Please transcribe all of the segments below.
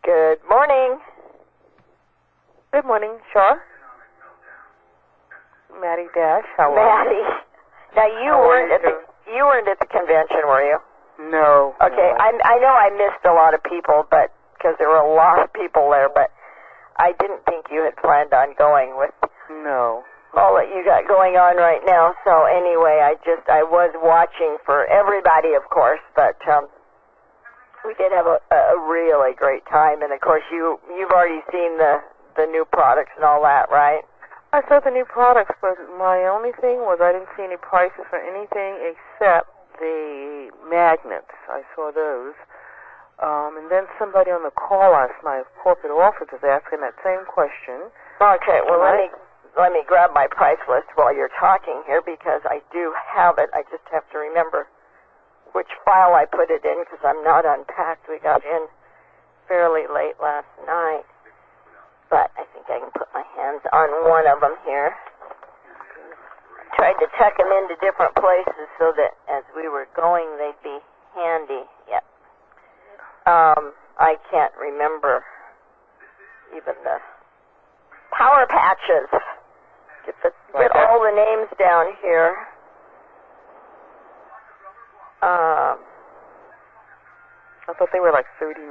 Good morning. Good morning, Shaw. Maddie Dash, how are Maddie. you? Now you weren't at the convention, were you? No. Okay, no. I know I missed a lot of people, but because there were a lot of people there, but I didn't think you had planned on going with No. all that you got going on right now. So anyway, I was watching for everybody, of course, but we did have a really great time, and of course you've already seen the new products and all that, right? I saw the new products, but my only thing was I didn't see any prices for anything except the magnets. I saw those. And then somebody on the call last night, corporate office, was asking that same question. Okay, well, let me grab my price list while you're talking here, because I do have it. I just have to remember which file I put it in, because I'm not unpacked. We got in fairly late last night, but I think I can put my hands on one of them here. Tried to tuck them into different places so that as we were going, they'd be handy. Yep. I can't remember even the power patches. Get all the names down here. I thought they were like $39.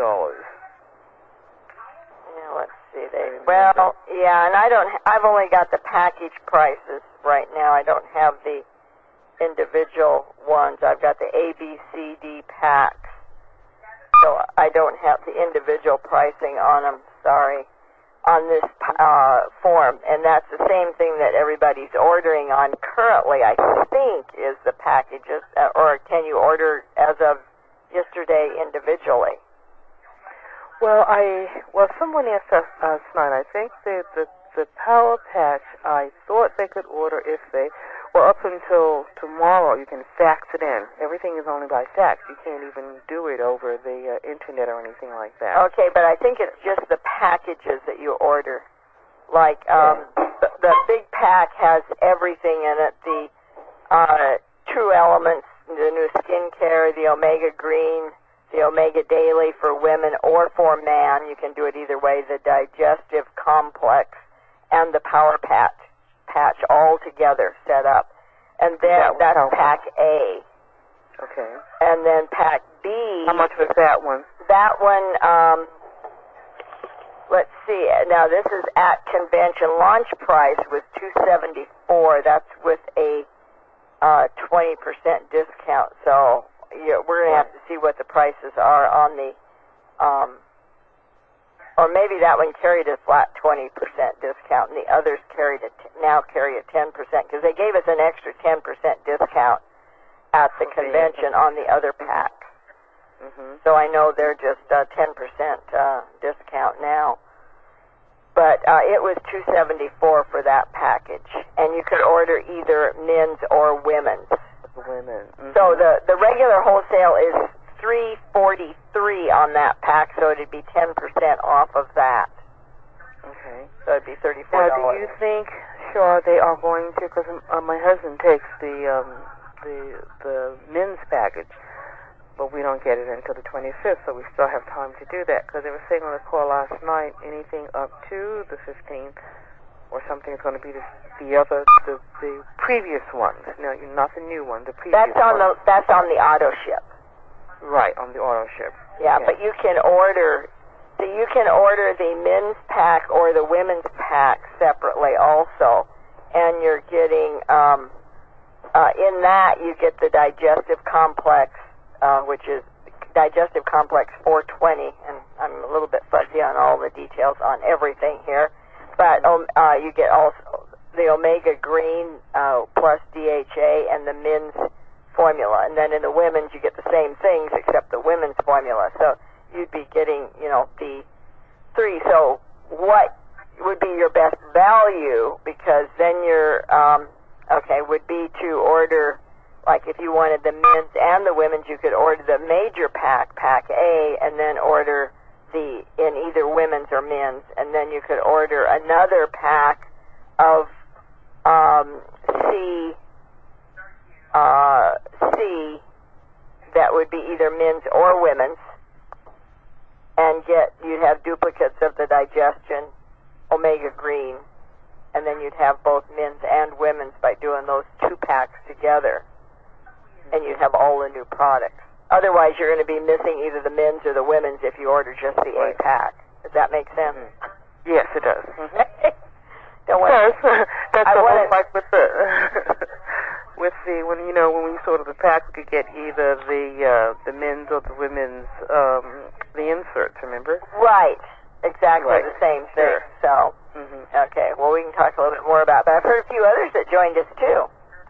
Yeah, let's see. And I've only got the package prices right now. I don't have the individual ones. I've got the A, B, C, D packs. So I don't have the individual pricing on them, sorry, on this form. And that's the same thing that everybody's ordering on currently, I think, is the packages. Or can you order as of yesterday individually? Well, someone asked us last night. I think the Power Patch, I thought they could order if they, up until tomorrow, you can fax it in. Everything is only by fax. You can't even do it over the internet or anything like that. Okay, but I think it's just the packages that you order. Like, the big pack has everything in it, the True Elements, the new skincare, the Omega Green, the Omega Daily for women or for man. You can do it either way. The Digestive Complex and the Power Patch all together set up. And then that's pack A. Okay. And then pack B. How much was that one? That one, let's see. Now this is at convention. Launch price was $274. That's with a 20% discount. So we're going to have to see what the prices are on the, or maybe that one carried a flat 20% discount, and the others now carry a 10%, because they gave us an extra 10% discount at the convention on the other packs. Mm-hmm. So I know they're just 10% discount now. But it was $274 for that package, and you could order either men's or women's. Women. Mm-hmm. So the regular wholesale is $343 on that pack, so it'd be 10% off of that. Okay. So it'd be $34. Now, do you think, Shaw, they are going to? Because my husband takes the men's package, but we don't get it until the 25th, so we still have time to do that. Because they were saying on the call last night, anything up to the 15th or something is going to be the previous ones. No, not the new one, the previous one. That's on the auto ship. Right, on the auto ship. Yeah, but you can order the men's pack or the women's pack separately also, and you're getting in that you get the Digestive Complex, which is Digestive Complex 420, and I'm a little bit fuzzy on all the details on everything here, but you get also the Omega Green plus DHA and the men's formula, and then in the women's you get the same things except the women's formula. So you'd be getting, the three. So what would be your best value? Because then would be to order, like if you wanted the men's and the women's, you could order the major pack A, and then order in either women's or men's, and then you could order another pack of C that would be either men's or women's, and you'd have duplicates of the digestion, omega green, and then you'd have both men's and women's by doing those 2 packs together, and you'd have all the new products. Otherwise, you're going to be missing either the men's or the women's if you order just the A pack. Does that make sense? Yes, it does. Don't worry. That's almost like with the when we sorted the pack, we could get either the men's or the women's the inserts. Remember? Right. Exactly the same thing. Sure. So, okay. Well, we can talk a little bit more about that. I've heard a few others that joined us too.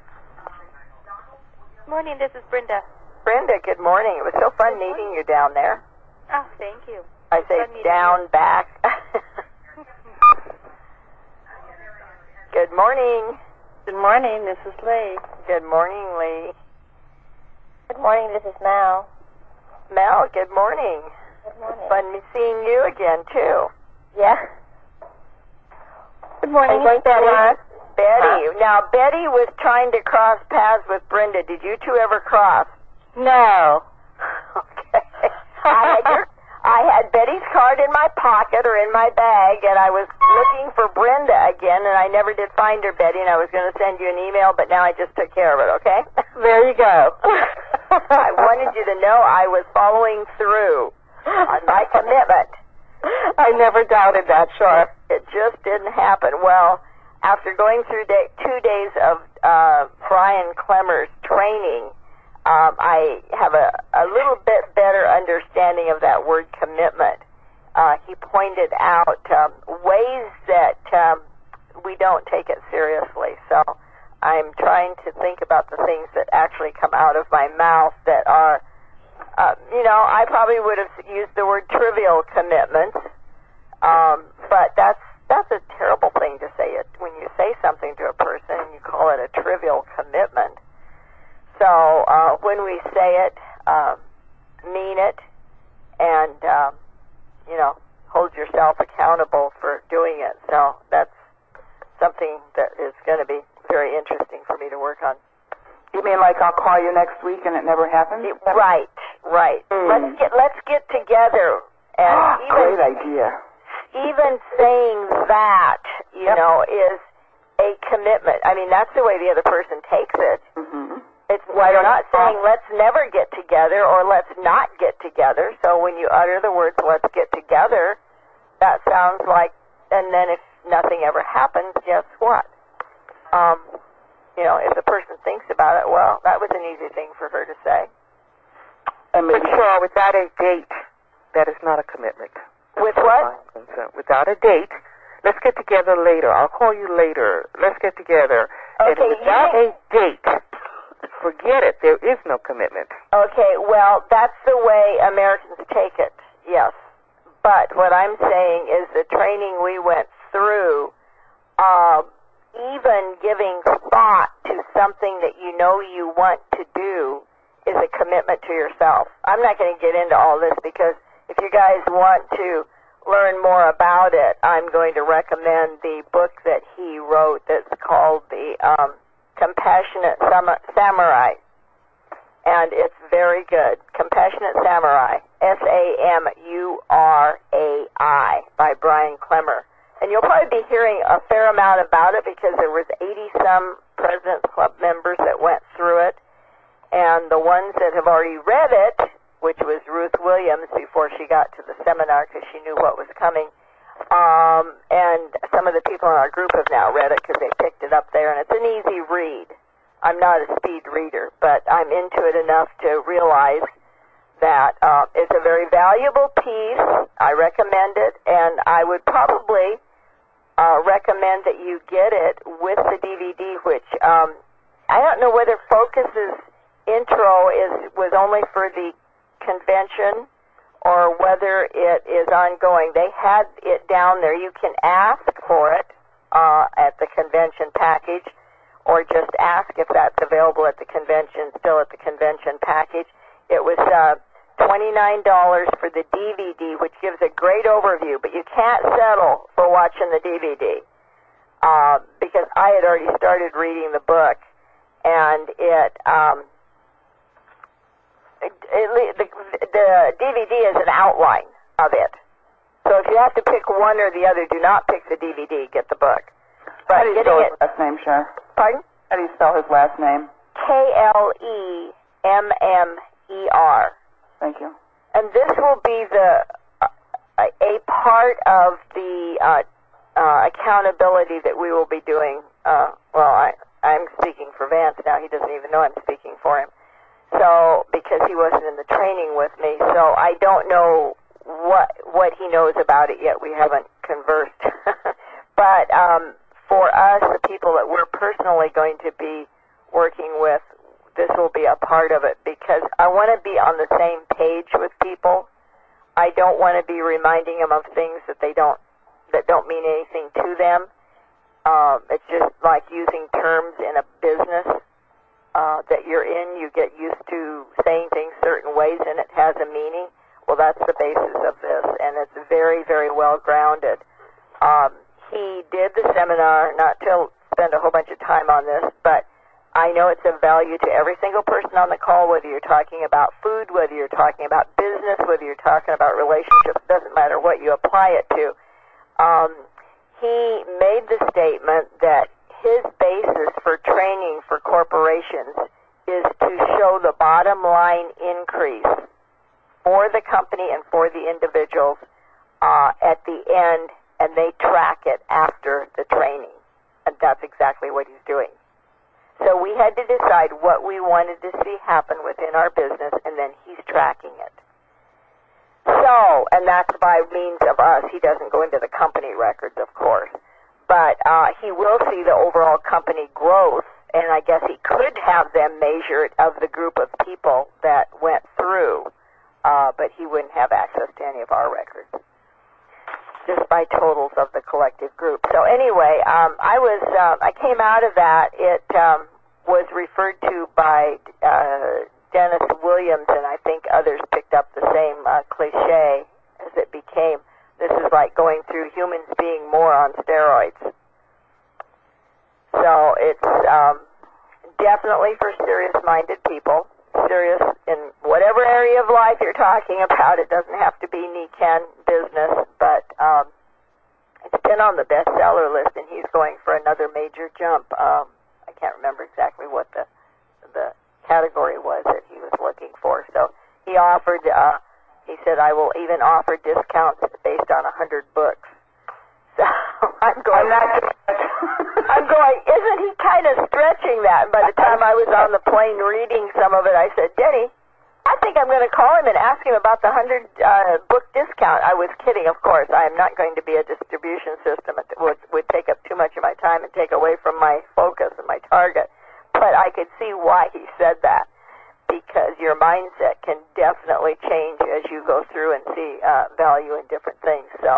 Morning, this is Brenda. Brenda, good morning. It was so fun meeting you down there. Oh, thank you. I say down, back. Good morning. Good morning, this is Lee. Good morning, Lee. Good morning, this is Mel. Mel, good morning. Good morning. Fun seeing you again, too. Yeah. Good morning, Betty. Betty. Huh? Now, Betty was trying to cross paths with Brenda. Did you two ever cross? No. Okay. I had Betty's card in my pocket or in my bag, and I was looking for Brenda again, and I never did find her, Betty, and I was going to send you an email, but now I just took care of it, okay? There you go. I wanted you to know I was following through on my commitment. I never doubted that, sure. It just didn't happen. Well, after going through 2 days of Brian Clemmer's training, I have a little bit better understanding of that word commitment. He pointed out ways that we don't take it seriously. So I'm trying to think about the things that actually come out of my mouth that are, I probably would have used the word trivial commitments, but that's a terrible thing to say. It when you say something to a person and you call it a trivial commitment. So when we say it, mean it, and hold yourself accountable for doing it. So that's something that is going to be very interesting for me to work on. You mean like I'll call you next week and it never happens? Right. Let's get together. And great idea. Even saying that, is a commitment. I mean, that's the way the other person takes it. Mm-hmm. We're not saying let's never get together or let's not get together. So when you utter the words let's get together, that sounds like, and then if nothing ever happens, guess what? If the person thinks about it, well, that was an easy thing for her to say. But sure, without a date, that is not a commitment. With what? Without a date, let's get together later. I'll call you later. Let's get together. Okay, and without a date, forget it. There is no commitment. Okay, well, that's the way Americans take it, yes. But what I'm saying is the training we went through, even giving thought to something that you know you want to do is a commitment to yourself. I'm not going to get into all this because if you guys want to learn more about it, I'm going to recommend the book that he wrote that's called the Compassionate Samurai, and it's very good. Compassionate Samurai, Samurai, by Brian Clemmer. And you'll probably be hearing a fair amount about it because there was 80-some President's Club members that went through it, and the ones that have already read it, which was Ruth Williams before she got to the seminar because she knew what was coming, and some of the people in our group have now read it because they picked it up there, and it's an easy read. I'm not a speed reader, but I'm into it enough to realize that it's a very valuable piece. I recommend it, and I would probably recommend that you get it with the DVD, which I don't know whether Focus's intro was only for the convention or whether it is ongoing. They had it down there. You can ask for it at the convention package, or just ask if that's available at the convention, still at the convention package. It was $29 for the DVD, which gives a great overview, but you can't settle for watching the DVD because I had already started reading the book, and the DVD is an outline of it. So if you have to pick one or the other, do not pick the DVD. Get the book. How But do you getting spell it, his last name, Cher? pardon? How do you spell his last name? Klemmer. Thank you. And this will be a part of the accountability that we will be doing. I'm speaking for Vance now. He doesn't even know I'm speaking for him. So, because he wasn't in the training with me, so I don't know what he knows about it yet. We haven't conversed. But for us, the people that we're personally going to be working with, this will be a part of it because I want to be on the same page with people. I don't want to be reminding them of things that don't mean anything to them. It's just like using terms in a business that you're in. You get used to saying things certain ways, and it has a meaning. Well, that's the basis of this, and it's very, very well grounded. He did the seminar, not to spend a whole bunch of time on this, but I know it's of value to every single person on the call, whether you're talking about food, whether you're talking about business, whether you're talking about relationships. It doesn't matter what you apply it to. He made the statement that his basis for training for corporations is to show the bottom line increase for the company and for the individuals at the end, and they track it after the training. And that's exactly what he's doing. So we had to decide what we wanted to see happen within our business, and then he's tracking it. So, and that's by means of us. He doesn't go into the company records, of course. But he will see the overall company growth, and I guess he could have them measured of the group of people that went through, but he wouldn't have access to any of our records, just by totals of the collective group. So anyway, I came out of that. It was referred to by Dennis Williams, and I think others picked up the same cliche as it became. This is like going through humans being more on steroids. So it's definitely for serious-minded people, serious in whatever area of life you're talking about. It doesn't have to be Nikken business, but it's been on the bestseller list, and he's going for another major jump. I can't remember exactly what the category was that he was looking for. So he offered, he said, I will even offer discounts based on 100 books. So I'm going, isn't he kind of stretching that? And by the time I was on the plane reading some of it, I said, Denny, I think I'm going to call him and ask him about the 100 book discount. I was kidding, of course. I am not going to be a distribution system. It would take up too much of my time and take away from my focus and my target. But I could see why he said that, because your mindset can definitely change as you go through and see value in different things. So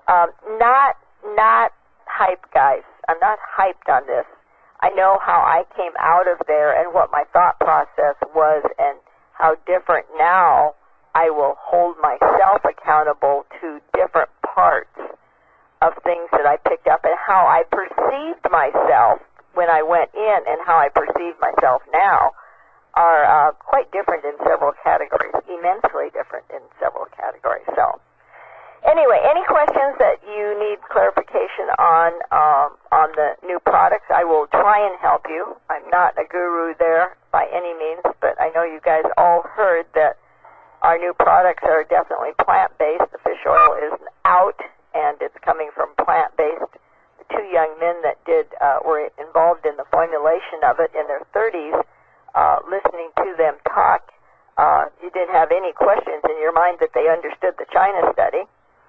not hype, guys. I'm not hyped on this. I know how I came out of there and what my thought process was, and how different now I will hold myself accountable to different parts of things that I picked up, and how I perceived myself when I went in and how I perceive myself now are quite different in several categories, immensely different in several categories. So anyway, any questions that you need clarification on the new products, I will try and help you. I'm not a guru there by any means, but I know you guys all heard that our new products are definitely plant-based. The fish oil is out, and it's coming from plant-based. The two young men that were involved in the formulation of it in their 30s, listening to them talk, you didn't have any questions in your mind that they understood the China study.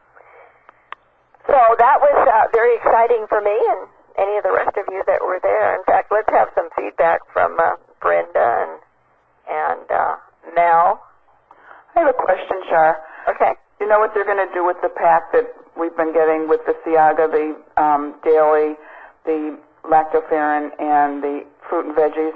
So that was very exciting for me and any of the rest of you that were there. In fact, let's have some feedback from Brenda and Mel. I have a question, Char. Okay. You know what they're going to do with the pack that we've been getting with the Ciaga, the daily, the lactoferrin, and the fruit and veggies?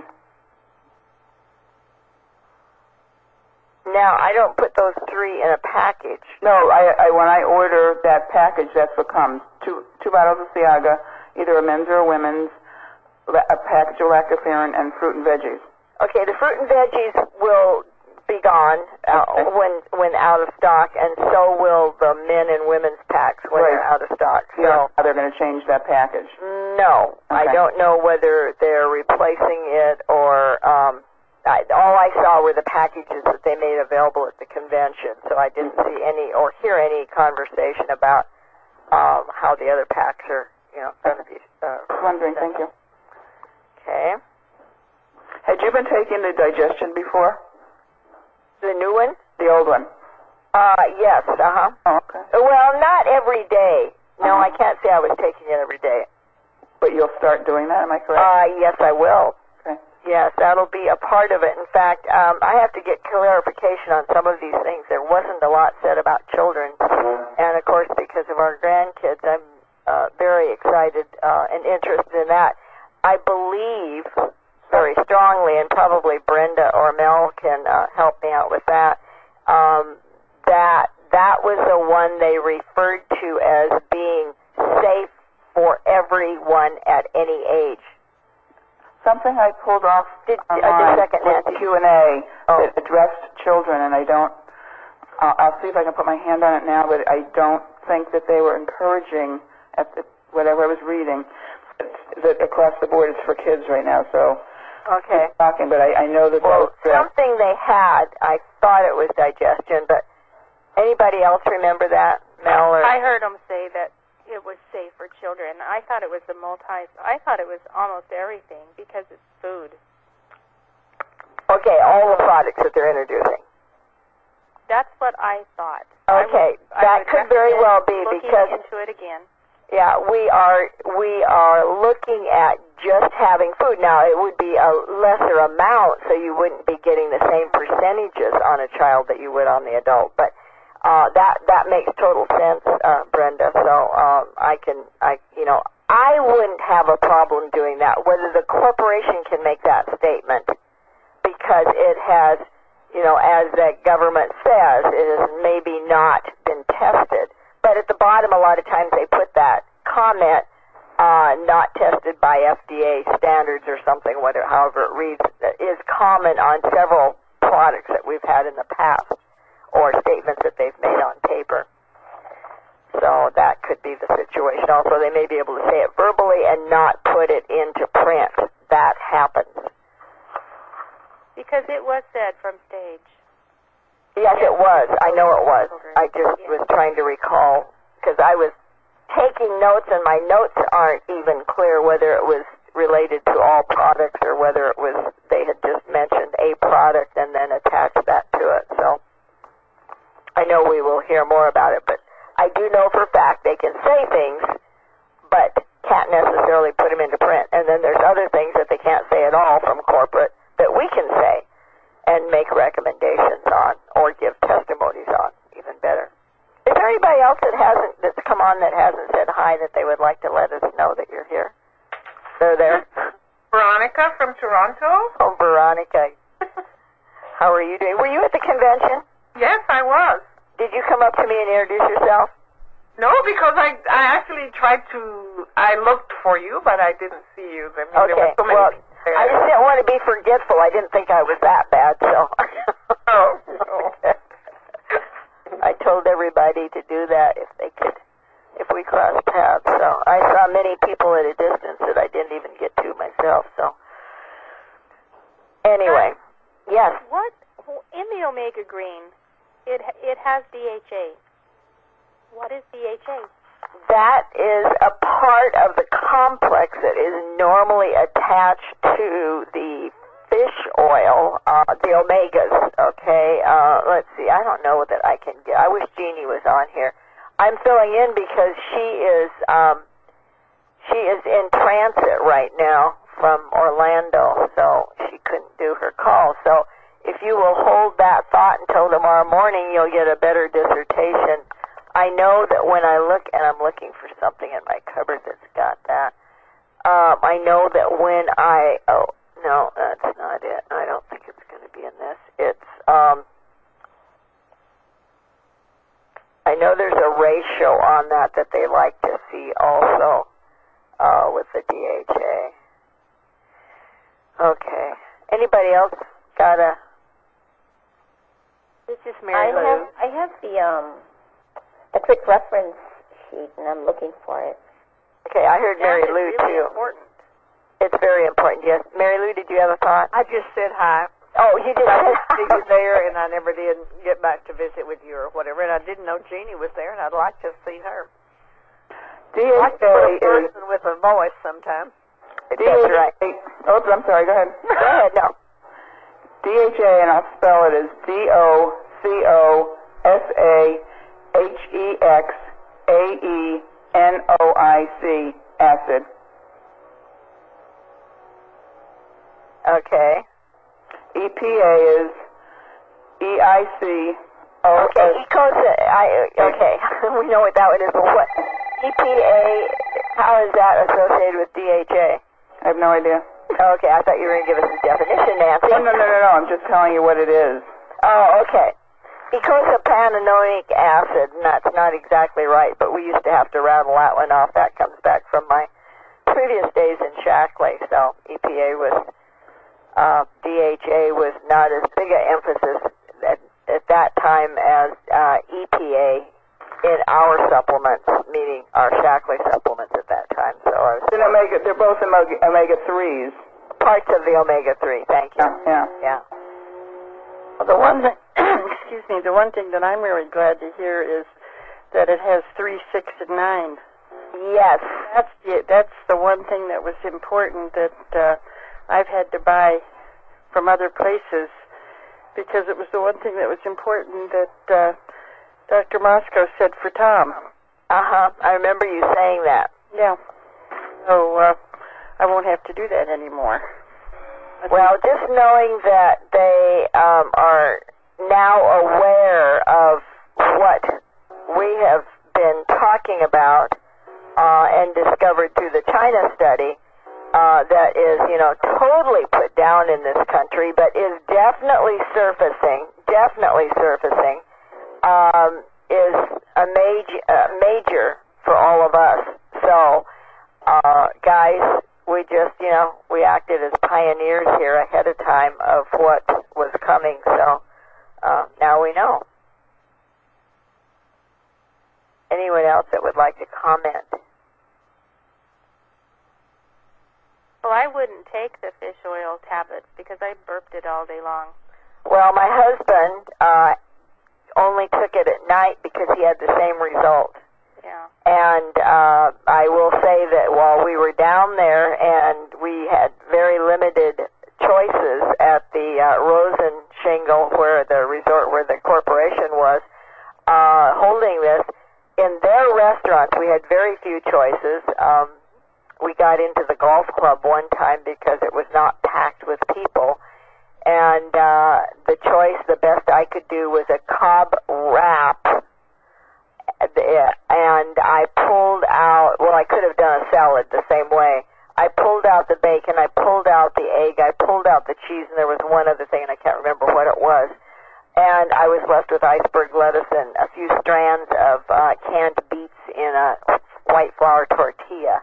Now, I don't put those three in a package. No, when I order that package, that's what comes. Two bottles of Ciaga, either a men's or a women's, a package of lactoferrin, and fruit and veggies. Okay, the fruit and veggies will be gone when out of stock, and so will the men and women's packs when Right. they're out of stock. Yeah, So they're going to change that package. no, I Okay. don't know whether they're replacing it or all I saw were the packages that they made available at the convention. So I didn't see any or hear any conversation about how the other packs are, going to be. Just wondering, thank you. Okay. Had you been taking the digestion before? The new one? The old one? Yes. Uh-huh. Oh, okay. Well, not every day. No, Uh-huh. I can't say I was taking it every day. But you'll start doing that, am I correct? Yes, I will. Okay. Yes, that'll be a part of it. In fact, I have to get clarification on some of these things. There wasn't a lot said about children. And, of course, because of our grandkids, I'm very excited and interested in that. I believe very strongly, and probably Brenda or Mel can help me out with that, that was the one they referred to as being safe for everyone at any age. Something I pulled off Just a online second, was Nancy. Q&A Oh. that addressed children, and I don't, I'll see if I can put my hand on it now, but I don't think that they were encouraging, whatever I was reading, that across the board it's for kids right now, so Okay. keep talking, but I know that Well, that was something they had, I thought it was digestion, but anybody else remember that, Mel? Or I heard them say that it was safe for children. I thought it was I thought it was almost everything because it's food. Okay, all the products that they're introducing. That's what I thought. Okay, I that would could very well be looking because into it again. yeah, we are looking at just having food. Now, it would be a lesser amount, so you wouldn't be getting the same percentages on a child that you would on the adult. But that makes total sense, Brenda. So I wouldn't have a problem doing that. Whether the corporation can make that statement, because it has, as the government says, it has maybe not been tested. But at the bottom, a lot of times they put that comment, not tested by FDA standards or something, however it reads, is common on several products that we've had in the past, or statements that they've made on paper. So that could be the situation. Also, they may be able to say it verbally and not put it into print. That happens. Because it was said from stage. Yes, it was. I know it was. I just was trying to recall, because I was taking notes, and my notes aren't even clear whether it was related to all products or whether it was they had just mentioned a product and then attached that to it. So I know we will hear more about it, but I do know for a fact they can say things, but can't necessarily put them into print. And then there's other things that they can't say at all from corporate that we can say and make recommendations on or give testimonies on, even better. Is there anybody else that's come on that hasn't said hi that they would like to let us know that you're here? They're there. Veronica from Toronto. Oh, Veronica. How are you doing? Were you at the convention? Yes, I was. Did you come up to me and introduce yourself? No, because I actually I looked for you, but I didn't see you. I mean, there Okay, were so many well, people there. I just didn't want to be forgetful. I didn't think I was that bad, so. Oh. I told everybody to do that if they could, if we crossed paths. So I saw many people at a distance that I didn't even get to myself. So anyway, yes. What in the Omega Green? It has DHA. What is DHA? That is a part of the complex that is normally attached to the fish oil, the omegas, okay? Let's see, I don't know that I can get, I wish Jeannie was on here. I'm filling in because she is in transit right now from Orlando, so she couldn't do her call. So if you will hold that thought until tomorrow morning, you'll get a better dissertation. I know that when I look, and I'm looking for something in my cupboard that's got that, I know that when no, that's not it. I don't think it's going to be in this. It's, I know there's a ratio on that they like to see also, with the DHA. Okay. Anybody else got a This is Mary Lou. I have the quick reference sheet, and I'm looking for it. Okay, I heard Mary Lou, really too. Important. It's very important, yes. Mary Lou, did you have a thought? I just said hi. Oh, you did. I didn't see you there, and I never did get back to visit with you or whatever. And I didn't know Jeannie was there, and I'd like to see her. I'd like to put a person with a voice sometime. That's right. Oops, I'm sorry. Go ahead. Go ahead, no. DHA, and I'll spell it as DOCOSAHEXAENOIC, acid. Okay. EPA is EICOS. Okay, okay. We know what that one is, but what? EPA, how is that associated with DHA? I have no idea. Okay, I thought you were going to give us a definition, Nancy. No. I'm just telling you what it is. Oh, okay. Eicosapentaenoic acid, and that's not exactly right, but we used to have to rattle that one off. That comes back from my previous days in Shackley. So EPA was, DHA was not as big an emphasis at that time as EPA in our supplements, meaning our Shackley supplements at that time. So I was They're both omega-3s. parts of the omega-3. Thank you. Yeah. Well, the one thing, excuse me, the one thing that I'm really glad to hear is that it has 3, 6, and 9. Yes. That's the one thing that was important that I've had to buy from other places, because it was the one thing that was important that Dr. Moscow said for Tom. I remember you saying that. Yeah. So I won't have to do that anymore. Well, just knowing that they are now aware of what we have been talking about and discovered through the China study, that is, totally put down in this country, but is definitely surfacing, is a major for all of us. So, guys, we just, we acted as pioneers here ahead of time of what was coming. So, now we know. Anyone else that would like to comment? Well, I wouldn't take the fish oil tablets because I burped it all day long. Well, my husband only took it at night because he had the same result. Yeah. And I will say that while we were down there and we had very limited choices at the Rosen Shingle, where the resort, where the corporation was holding this, in their restaurants we had very few choices. We got into the golf club one time because it was not packed with people. And the choice, the best I could do was a Cobb wrap. And I pulled out, well, I could have done a salad the same way. I pulled out the bacon, I pulled out the egg, I pulled out the cheese, and there was one other thing, and I can't remember what it was. And I was left with iceberg lettuce and a few strands of canned beets in a white flour tortilla.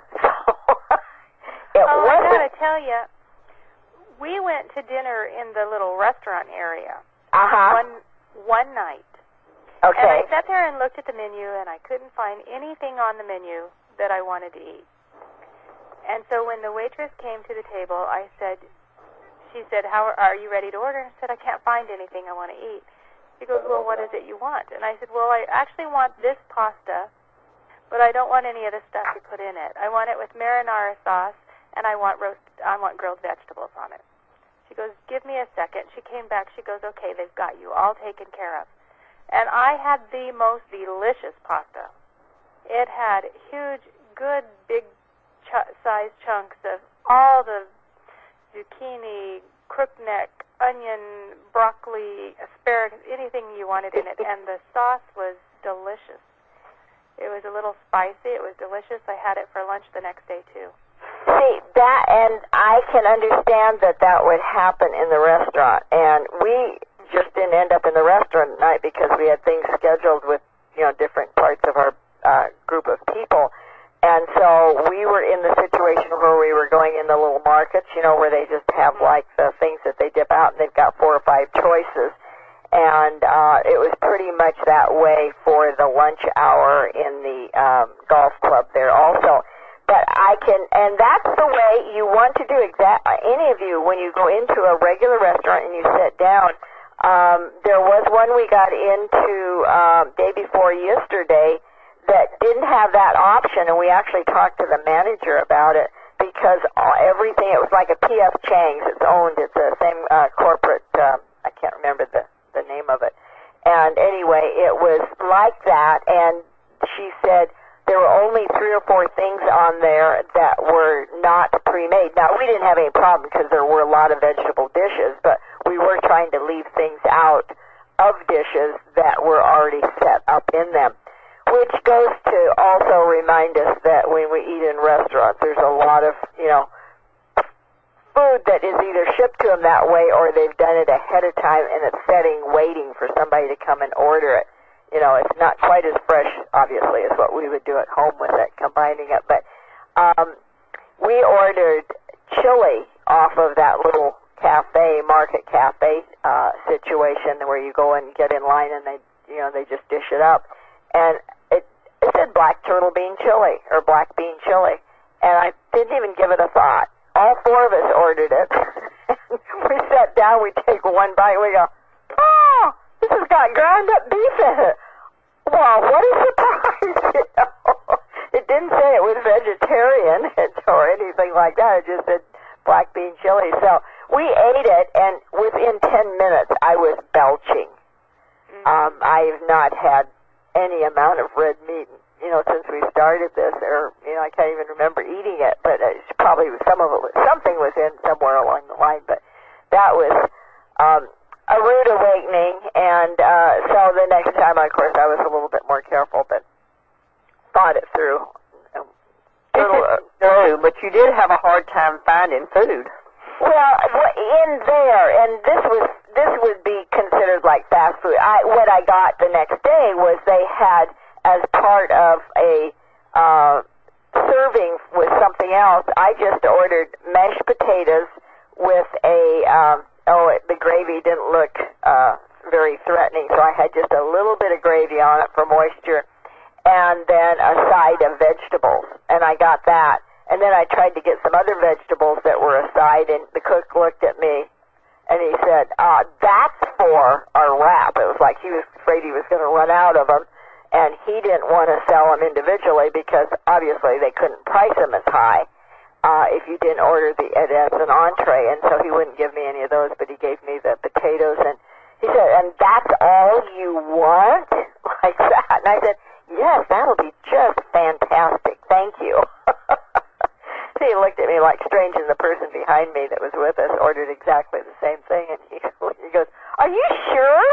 I gotta tell you, we went to dinner in the little restaurant area one night. Okay. And I sat there and looked at the menu, and I couldn't find anything on the menu that I wanted to eat. And so when the waitress came to the table, she said, "How are you ready to order?" I said, "I can't find anything I want to eat." She goes, "Well, what is it you want?" And I said, "Well, I actually want this pasta, but I don't want any of the stuff you put in it. I want it with marinara sauce, and I want grilled vegetables on it." She goes, "Give me a second." She came back. She goes, "Okay, they've got you all taken care of." And I had the most delicious pasta. It had huge, good, big sized chunks of all the zucchini, crookneck, onion, broccoli, asparagus, anything you wanted in it. And the sauce was delicious. It was a little spicy. It was delicious. I had it for lunch the next day, too. See, that, and I can understand that would happen in the restaurant. And we just didn't end up in the restaurant at night because we had things scheduled with, different parts of our group of people. And so we were in the situation where we were going in the little markets, where they just have like the things that they dip out and they've got 4 or 5 choices. and it was pretty much that way for the lunch hour in the golf club there also. But and that's the way you want to do any of you, when you go into a regular restaurant and you sit down. There was one we got into day before yesterday that didn't have that option, and we actually talked to the manager about it because everything, it was like a P.F. Chang's. It's the same corporate, I can't remember the name of it. And anyway, it was like that, and she said there were only 3 or 4 things on there that were not pre-made. Now, we didn't have any problem because there were a lot of vegetable dishes, but we were trying to leave things out of dishes that were already set up in them, which goes to also remind us that when we eat in restaurants, there's a lot of, food that is either shipped to them that way or they've done it ahead of time and it's sitting waiting for somebody to come and order it. It's not quite as fresh, obviously, as what we would do at home with it, combining it. But we ordered chili off of that little market cafe situation where you go and get in line and they just dish it up. And it said black turtle bean chili or black bean chili. And I didn't even give it a thought. All 4 of us ordered it. We sat down, we take one bite, we go, oh, this has got ground up beef in it. Wow, what a surprise. It didn't say it was vegetarian or anything like that. It just said black bean chili. So we ate it, and within 10 minutes, I was belching. I've not had any amount of red meat, since we started this, or, I can't even remember eating it, but it's probably something was in somewhere along the line, but that was a rude awakening, and so the next time, of course, I was a little bit more careful, but thought it through. No, but you did have a hard time finding food. Well, in there, and this would be considered like fast food. What I got the next day was they had, as part of a serving with something else, I just ordered mashed potatoes with the gravy didn't look very threatening, so I had just a little bit of gravy on it for moisture, and then a side of vegetables, and I got that. And then I tried to get some other vegetables that were a side, and the cook looked at me, and he said, that's for our wrap. It was like he was afraid he was going to run out of them, and he didn't want to sell them individually because obviously they couldn't price them as high if you didn't order it as an entree, and so he wouldn't give me any of those, but he gave me the potatoes, and he said, and that's all you want? Like that. And I said, yes, that'll be just fantastic. Thank you. He looked at me like strange, and the person behind me that was with us ordered exactly the same thing, and he goes, are you sure?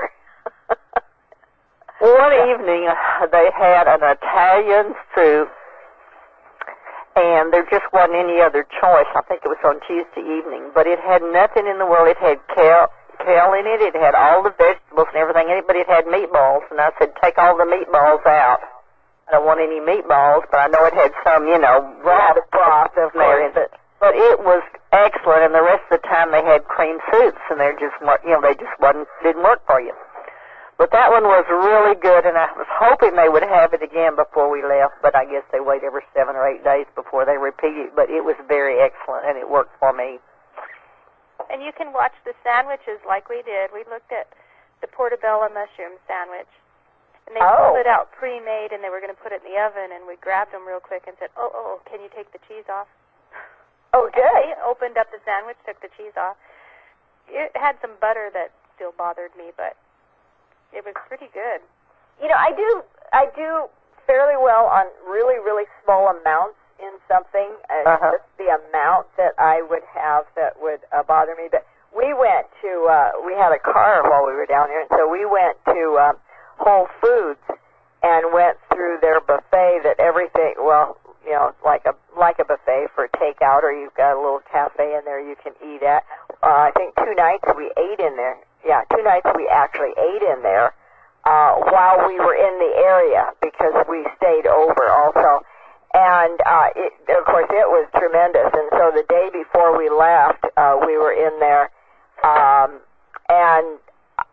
One evening, they had an Italian soup, and there just wasn't any other choice. I think it was on Tuesday evening, but it had nothing in the world. It had kale in it. It had all the vegetables and everything in it, but it had meatballs, and I said, take all the meatballs out. I don't want any meatballs, but I know it had some, broth of there in it. But it was excellent, and the rest of the time they had cream soups, and they just didn't work for you. But that one was really good, and I was hoping they would have it again before we left, but I guess they wait every 7 or 8 days before they repeat it. But it was very excellent, and it worked for me. And you can watch the sandwiches like we did. We looked at the portobello mushroom sandwich. And they pulled it out pre-made, and they were going to put it in the oven, and we grabbed them real quick and said, oh, can you take the cheese off? Oh, good. They opened up the sandwich, took the cheese off. It had some butter that still bothered me, but it was pretty good. I do fairly well on really, really small amounts in something. Just the amount that I would have that would bother me. But we went to, we had a car while we were down here, and so we went to Whole Foods and went through their buffet that everything, like a buffet for takeout, or you've got a little cafe in there you can eat at. I think 2 nights we ate in there. Yeah, 2 nights we actually ate in there while we were in the area because we stayed over also. And, of course, it was tremendous. And so the day before we left, we were in there, and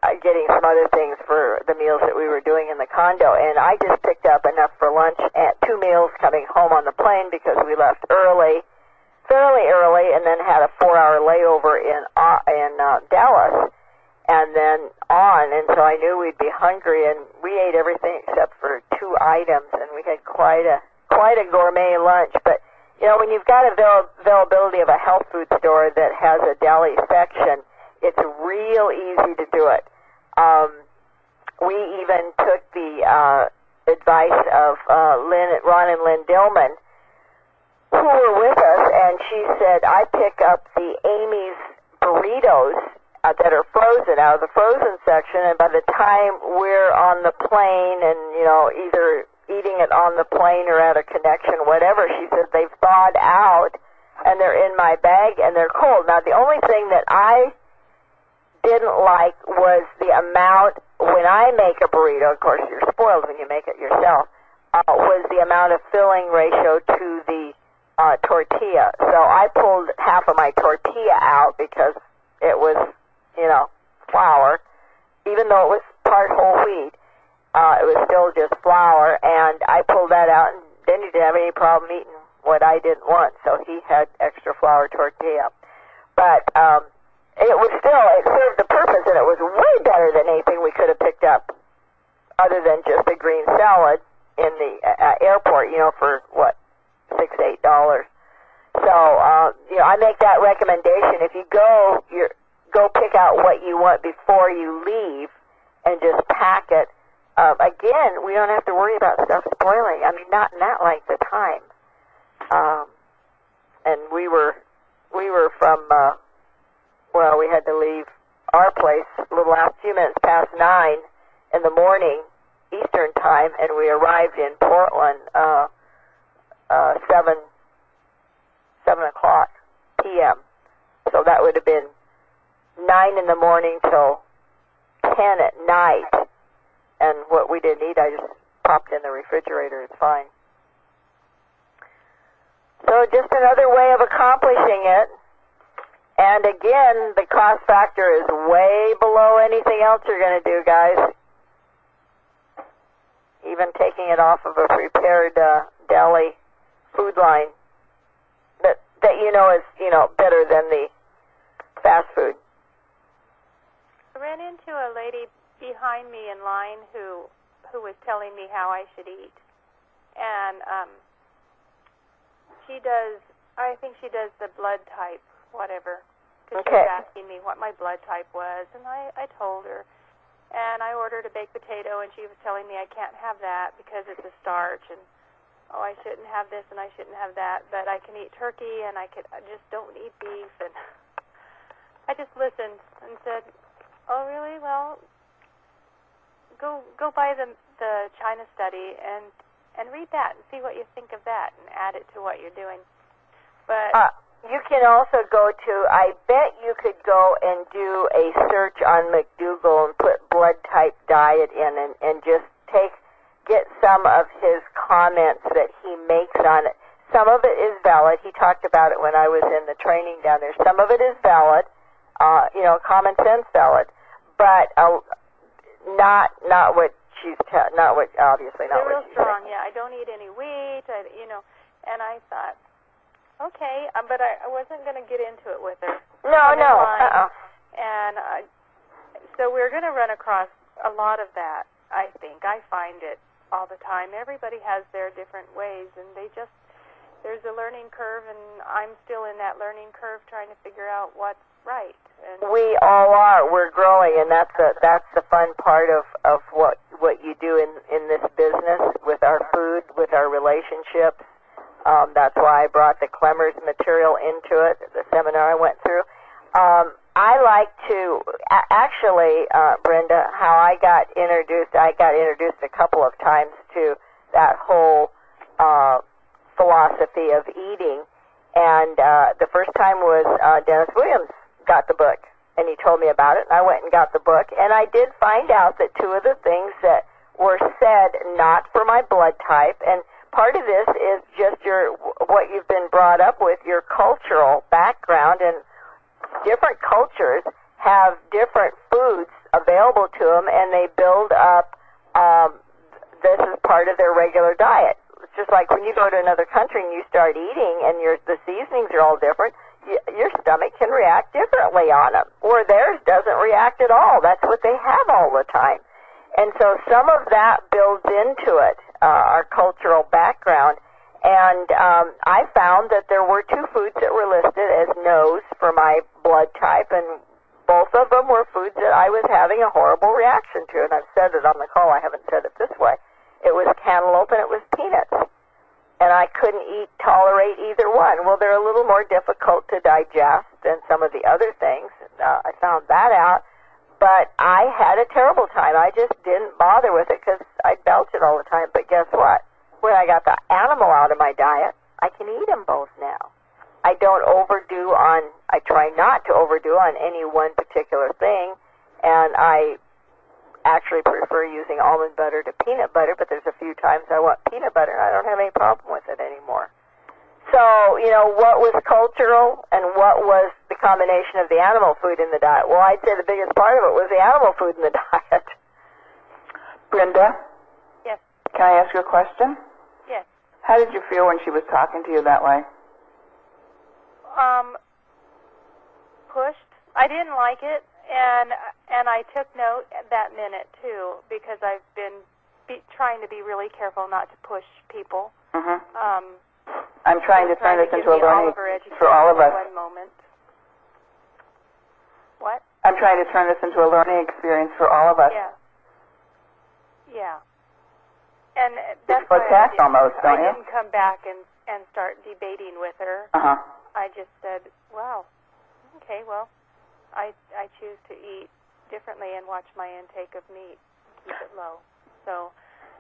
getting some other things for the meals that we were doing in the condo. And I just picked up enough for lunch at 2 meals coming home on the plane because we left fairly early, and then had a 4-hour layover in Dallas, and then on. And so I knew we'd be hungry, and we ate everything except for 2 items, and we had quite a gourmet lunch. But you know, when you've got availability of a health food store that has a deli section, it's real easy to do it. We even took the advice of Ron and Lynn Dillman, who were with us, and she said, I pick up the Amy's burritos that are frozen out of the frozen section, and by the time we're on the plane and, you know, either eating it on the plane or at a connection, whatever, she said they've thawed out, and they're in my bag, and they're cold. Now, the only thing that I didn't like was the amount, when I make a burrito, of course you're spoiled when you make it yourself, was the amount of filling ratio to the tortilla. So I pulled half of my tortilla out because it was, you know, flour. Even though it was part whole wheat, it was still just flour, and I pulled that out, and then he didn't have any problem eating what I didn't want, so he had extra flour tortilla. But it served the purpose, and it was way better than anything we could have picked up other than just a green salad in the airport, you know, for what, $6, $8. So, you know, I make that recommendation. If you go pick out what you want before you leave and just pack it. Again, we don't have to worry about stuff spoiling. I mean, not in that length of time. And we were from, we had to leave our place a few minutes past 9 in the morning, Eastern time, and we arrived in Portland, 7 o'clock p.m. So that would have been 9 in the morning till 10 at night. And what we didn't eat, I just popped in the refrigerator. It's fine. So just another way of accomplishing it. And again, the cost factor is way below anything else you're going to do, guys. Even taking it off of a prepared deli food line that you know is, you know, better than the fast food. I ran into a lady behind me in line who was telling me how I should eat, and I think she does the blood type, whatever, because she was asking me what my blood type was, and I told her, and I ordered a baked potato, and she was telling me I can't have that because it's a starch, and I shouldn't have this and I shouldn't have that, but I can eat turkey and I just don't eat beef. And I just listened and said, oh, really? Well, go buy the China study and read that and see what you think of that and add it to what you're doing. But you can also go to, I bet you could go and do a search on McDougall and put blood type diet in and just get some of his comments that he makes on it. Some of it is valid. He talked about it when I was in the training down there. Some of it is valid, common sense valid, but not what she's obviously not what she's strong. Yeah, I don't eat any wheat. And I thought, okay, but I wasn't going to get into it with her. No. And so we're going to run across a lot of that. I think I find it all the time. Everybody has their different ways, and there's a learning curve, and I'm still in that learning curve trying to figure out what's right. And we all are. We're growing, and that's the fun part of what you do in this business with our food, with our relationships. That's why I brought the Clemmers material into it, the seminar I went through. I like to, actually, Brenda, how I got introduced a couple of times to that whole philosophy of eating. And the first time was Dennis Williams got the book, and he told me about it, and I went and got the book. And I did find out that two of the things that were said not for my blood type, and part of this is just what you've been brought up with, your cultural background, and different cultures have different foods available to them, and they build up this is part of their regular diet. It's just like when you go to another country and you start eating and the seasonings are all different, your stomach can react differently on them, or theirs doesn't react at all. That's what they have all the time. And so some of that builds into it, our cultural background. And I found that there were 2 foods that were listed as no's for my blood type, and both of them were foods that I was having a horrible reaction to. And I've said it on the call. I haven't said it this way. It was cantaloupe and it was peanuts. And I couldn't tolerate either one. Well, they're a little more difficult to digest than some of the other things. I found that out. But I had a terrible time. I just didn't bother with it because I'd belch it all the time. But guess what? When I got the animal out of my diet, I can eat them both now. I don't overdo I try not to overdo on any one particular thing. And I actually prefer using almond butter to peanut butter, but there's a few times I want peanut butter, and I don't have any problem with it anymore. So, what was cultural and what was the combination of the animal food in the diet? Well, I'd say the biggest part of it was the animal food in the diet. Brenda? Yes. Can I ask you a question? Yes. How did you feel when she was talking to you that way? Pushed. I didn't like it, and I took note that minute, too, because I've been trying to be really careful not to push people. Mm-hmm. I'm trying to turn this into a learning for all of us. One moment. What? I'm trying to turn this into a learning experience for all of us. Yeah. Yeah. And that's why I didn't come back and start debating with her. Uh-huh. I just said, wow, okay, well, I choose to eat differently and watch my intake of meat, keep it low. So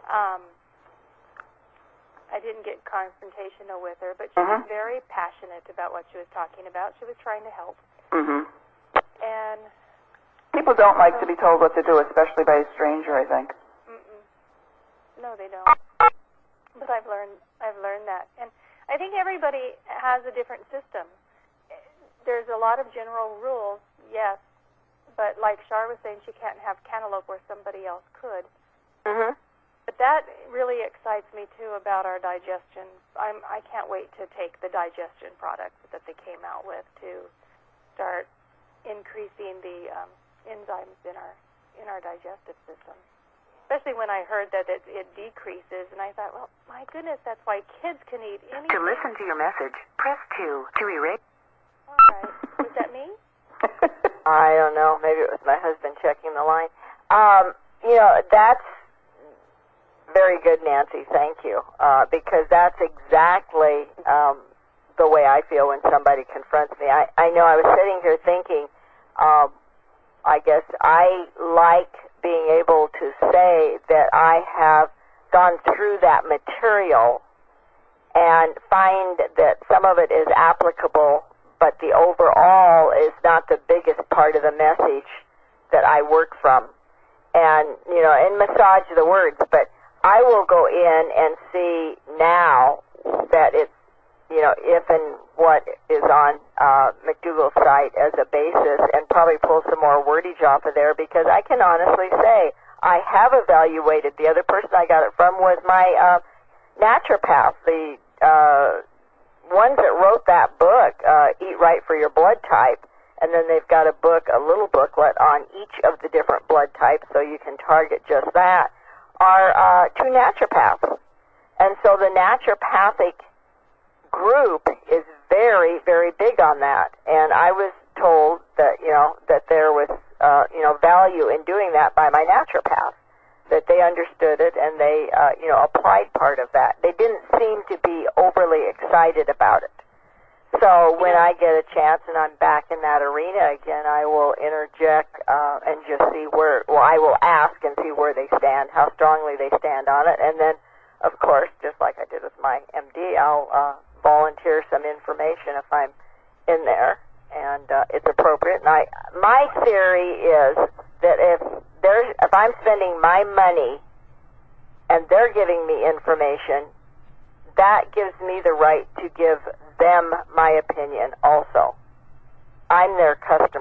I didn't get confrontational with her, but she was very passionate about what she was talking about. She was trying to help. Mm-hmm. And people don't like to be told what to do, especially by a stranger, I think. No, they don't. But I've learned that. And I think everybody has a different system. There's a lot of general rules, yes, but like Shar was saying, she can't have cantaloupe where somebody else could. Mm-hmm. But that really excites me, too, about our digestion. I can't wait to take the digestion products that they came out with to start increasing the enzymes in our digestive system. Especially when I heard that it decreases, and I thought, well, my goodness, that's why kids can eat anything. To listen to your message, press 2. To erase. All right. Was that me? I don't know. Maybe it was my husband checking the line. That's very good, Nancy. Thank you. Because that's exactly the way I feel when somebody confronts me. I know I was sitting here thinking, I guess I like being able to say that I have gone through that material and find that some of it is applicable, but the overall is not the biggest part of the message that I work from. And, and massage the words, but I will go in and see now that it's, if and what is on McDougall's site as a basis, and probably pull some more wordage off of there, because I can honestly say I have evaluated. The other person I got it from was my naturopath, the ones that wrote that book, Eat Right for Your Blood Type, and then they've got a little booklet on each of the different blood types, so you can target just that, are 2 naturopaths. And so the naturopathic group is very, very big on that. And I was told that, that there was, value in doing that by my naturopath, that they understood it and they, applied part of that. They didn't seem to be overly excited about it. So when I get a chance and I'm back in that arena again, I will interject and just see I will ask and see where they stand, how strongly they stand on it. And then, of course, just like I did with my MD, I'll volunteer some information if I'm in there and it's appropriate. And my theory is that if I'm spending my money and they're giving me information, that gives me the right to give them my opinion also. I'm their customer,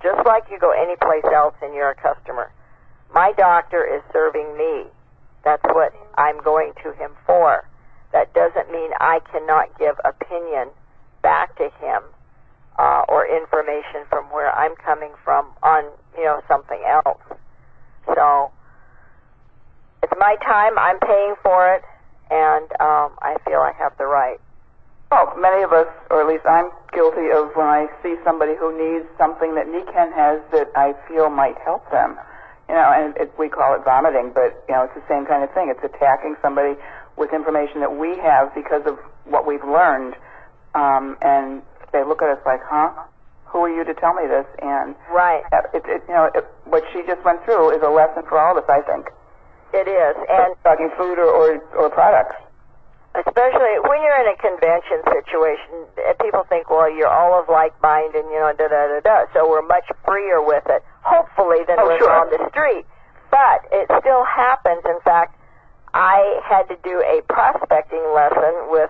just like you go anyplace else and you're a customer. My doctor is serving me. That's what I'm going to him for. That doesn't mean I cannot give opinion back to him or information from where I'm coming from on, something else. So it's my time. I'm paying for it, and I feel I have the right. Well, many of us, or at least I'm guilty of when I see somebody who needs something that NECAN has that I feel might help them. And we call it vomiting, but, it's the same kind of thing. It's attacking somebody with information that we have because of what we've learned. And they look at us like, huh? Who are you to tell me this? And right. What she just went through is a lesson for all of us, I think. It is. And talking food or products. Especially when you're in a convention situation, people think, well, you're all of like mind and, da-da-da-da, so we're much freer with it, hopefully, than we're on the street. But it still happens. In fact, I had to do a prospecting lesson with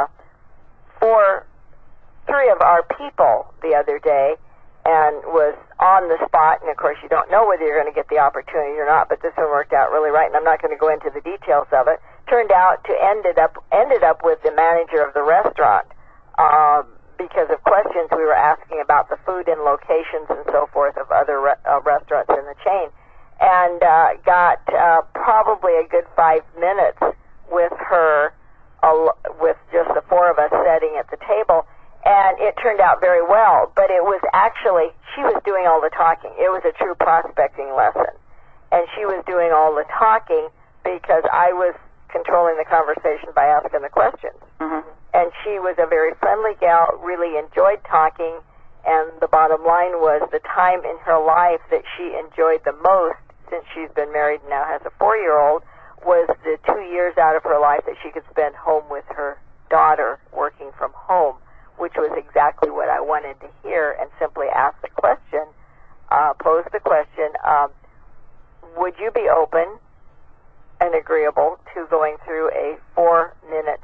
three of our people the other day, and was on the spot, and of course you don't know whether you're going to get the opportunity or not, but this one worked out really right, and I'm not going to go into the details of it. Turned out to ended up with the manager of the restaurant because of questions we were asking about the food and locations and so forth of other restaurants in the chain, and got probably a good 5 minutes with her, with just the four of us sitting at the table. And it turned out very well, but it was actually, she was doing all the talking. It was a true prospecting lesson. And she was doing all the talking because I was controlling the conversation by asking the questions. Mm-hmm. And she was a very friendly gal, really enjoyed talking, and the bottom line was the time in her life that she enjoyed the most, since she's been married and now has a 4-year-old, was the 2 years out of her life that she could spend home with her daughter, working from home, which was exactly what I wanted to hear, and simply ask the question, pose the question, would you be open and agreeable to going through a 4-minute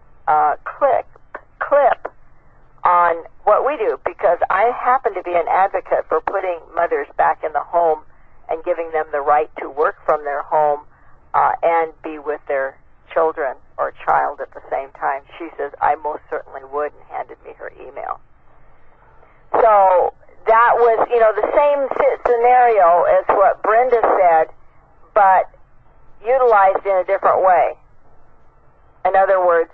clip on what we do? Because I happen to be an advocate for putting mothers back in the home and giving them the right to work from their home and be with their children or child at the same time. She says, I most certainly would, and handed me her email. So that was, the same scenario as what Brenda said, but utilized in a different way. In other words,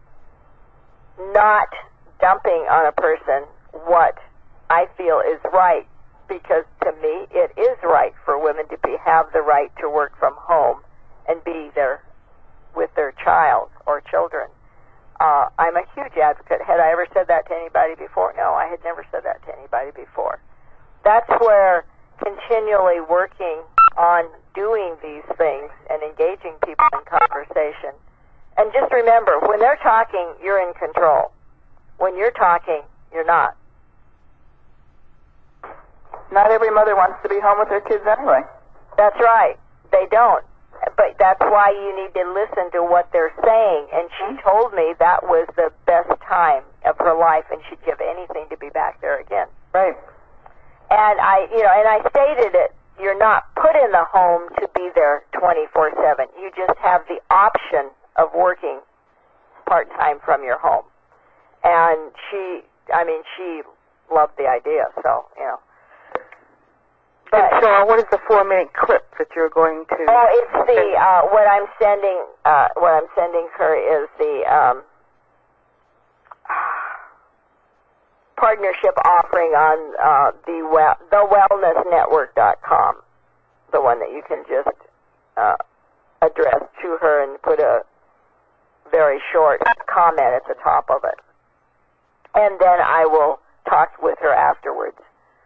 not dumping on a person what I feel is right, because to me it is right for women to have the right to work from home and be there with their child or children. I'm a huge advocate. Had I ever said that to anybody before? No, I had never said that to anybody before. That's where continually working on doing these things and engaging people in conversation. And just remember, when they're talking, you're in control. When you're talking, you're not. Not every mother wants to be home with their kids anyway. That's right. They don't. But that's why you need to listen to what they're saying. And she told me that was the best time of her life, and she'd give anything to be back there again. Right. And I stated it. You're not put in the home to be there 24/7. You just have the option of working part-time from your home. And she loved the idea, so, But, and so what is the 4-minute clip that you're going to? Oh, it's the what I'm sending her is the partnership offering on thewellnessnetwork.com, the one that you can just address to her and put a very short comment at the top of it, and then I will talk with her afterwards.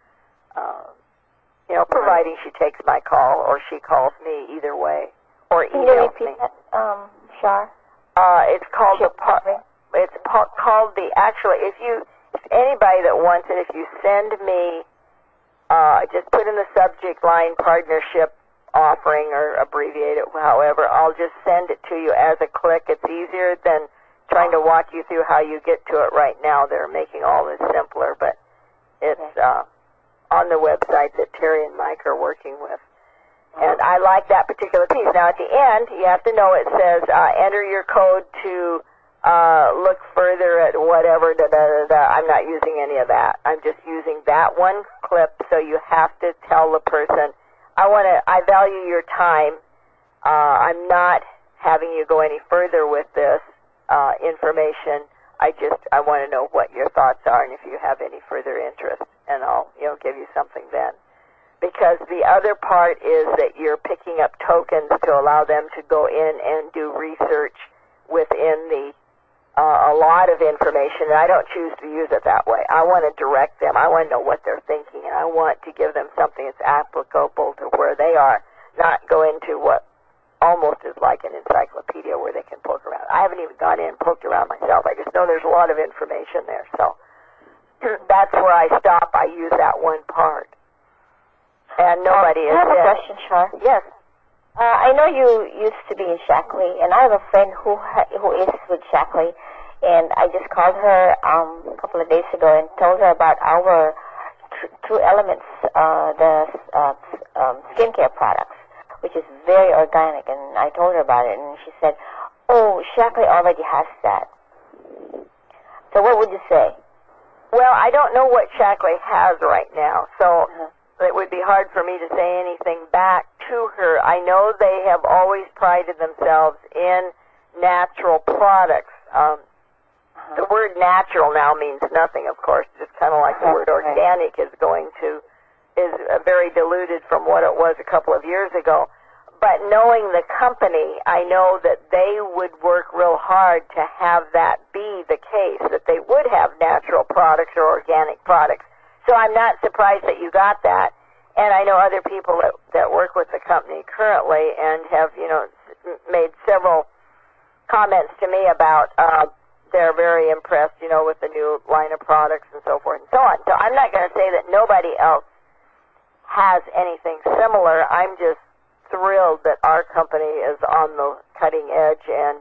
Providing she takes my call or she calls me, either way, or emails me. Can you repeat that, Shar? It's called called the. Actually, if anybody that wants it, if you send me, just put in the subject line partnership offering or abbreviate it, however, I'll just send it to you as a click. It's easier than trying to walk you through how you get to it right now. They're making all this simpler, but it's on the website that Terry and Mike are working with. And I like that particular piece. Now, at the end, you have to know it says, enter your code to look further at whatever, I'm not using any of that. I'm just using that one clip, so you have to tell the person, I value your time. I'm not having you go any further with this information. I want to know what your thoughts are and if you have any further interest, and I'll give you something then. Because the other part is that you're picking up tokens to allow them to go in and do research within the a lot of information, and I don't choose to use it that way. I want to direct them. I want to know what they're thinking, and I want to give them something that's applicable to where they are, not go into what almost is like an encyclopedia where they can poke around. I haven't even gone in and poked around myself. I just know there's a lot of information there. So that's where I stop. I use that one part. And nobody is I have a in. question, Char. Yes. I know you used to be in Shaklee, and I have a friend who is with Shaklee, and I just called her a couple of days ago and told her about our True Elements, the skincare products, which is very organic, and I told her about it, and she said, oh, Shaklee already has that. So what would you say? Well, I don't know what Shaklee has right now, so it would be hard for me to say anything back to her. I know they have always prided themselves in natural products. The word natural now means nothing, of course, just kind of like the word organic is very diluted from what it was a couple of years ago. But knowing the company, I know that they would work real hard to have that be the case, that they would have natural products or organic products. So I'm not surprised that you got that. And I know other people that work with the company currently and have, made several comments to me about they're very impressed, with the new line of products and so forth and so on. So I'm not going to say that nobody else has anything similar. I'm just thrilled that our company is on the cutting edge, and,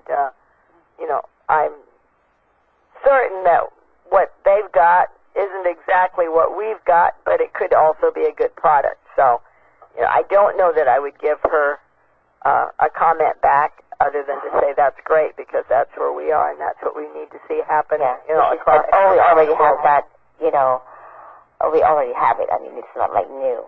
I'm certain that what they've got isn't exactly what we've got, but it could also be a good product. So, I don't know that I would give her a comment back other than to say that's great, because that's where we are and that's what we need to see happen. Across we already have that. We already have it. I mean, it's not like new.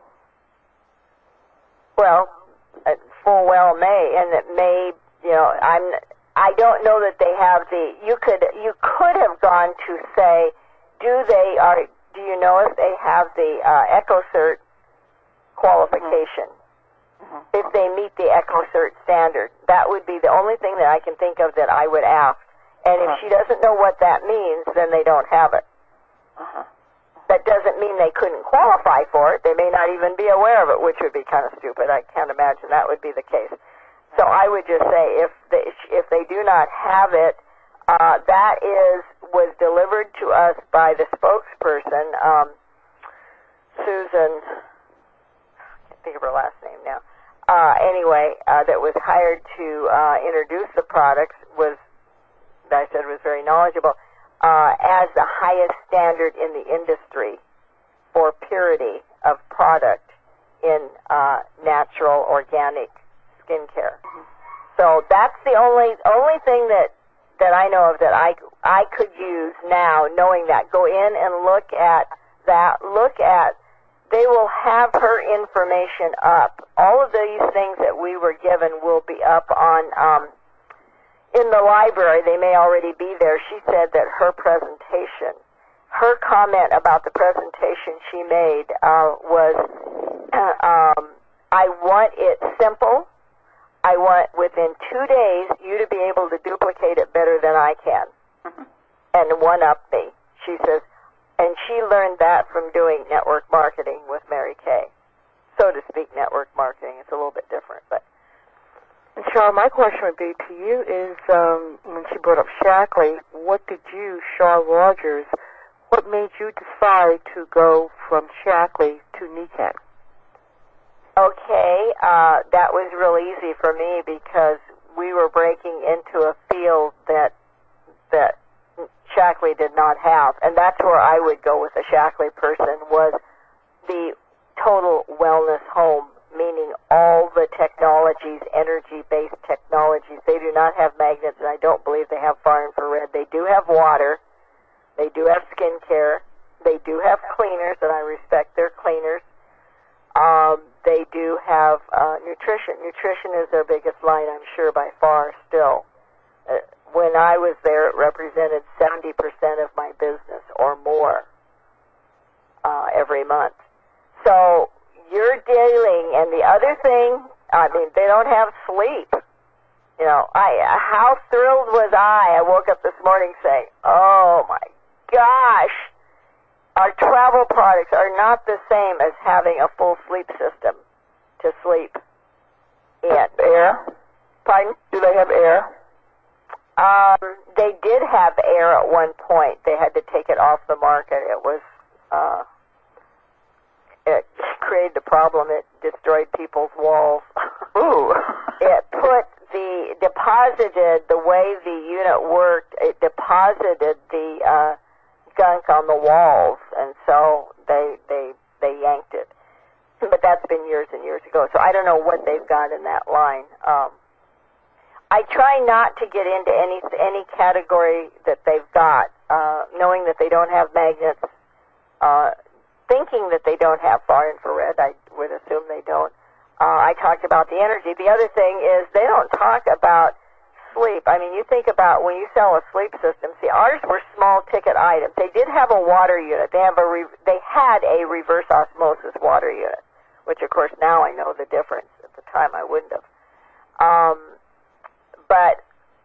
Well, full well may, and it may. I don't know that they have the. You could have gone to say, do you know if they have the EcoCert qualification? If they meet the EcoCert standard, that would be the only thing that I can think of that I would ask. And if she doesn't know what that means, then they don't have it. That doesn't mean they couldn't qualify for it. They may not even be aware of it, which would be kind of stupid. I can't imagine that would be the case. So I would just say if they do not have it, that was delivered to us by the spokesperson, Susan, I can't think of her last name now. That was hired to introduce the products, that I said was very knowledgeable, as the highest standard in the industry for purity of product in natural organic skincare. So that's the only thing that I know of that I could use now, knowing that. Go in and look at that. They will have her information up. All of these things that we were given will be up on in the library. They may already be there. She said that her comment about the presentation she made was, I want it simple. I want within 2 days you to be able to duplicate it better than I can. And one-up me. She says, and she learned that from doing network marketing with Mary Kay. So to speak, network marketing. It's a little bit different, but. And Char, my question would be to you is, when she brought up Shaklee, what did you, Char Rogers, what made you decide to go from Shaklee to NECAC? Okay, that was real easy for me because we were breaking into a field that Shaklee did not have, and that's where I would go with a Shaklee person, was the total wellness home, meaning all the technologies, energy-based technologies. They do not have magnets, and I don't believe they have far infrared. They do have water. They do have skincare. They do have cleaners, and I respect their cleaners. They do have nutrition. Nutrition is their biggest line, I'm sure, by far still. When I was there, it represented 70% of my business or more every month. So you're dealing, and the other thing, I mean, they don't have sleep. You know, how thrilled was I? I woke up this morning saying, oh my gosh, our travel products are not the same as having a full sleep system to sleep in. Air? Pardon? Do they have air? They did have air at one point. They had to take it off the market. It was, it created a problem. It destroyed people's walls. Ooh. It deposited the way the unit worked. It deposited the gunk on the walls, and so they yanked it. But that's been years and years ago. So I don't know what they've got in that line. I try not to get into any category that they've got, knowing that they don't have magnets, thinking that they don't have far infrared. I would assume they don't. I talked about the energy. The other thing is they don't talk about sleep. I mean, you think about when you sell a sleep system. See, ours were small ticket items. They did have a water unit. They had a reverse osmosis water unit, which of course now I know the difference. At the time I wouldn't have. But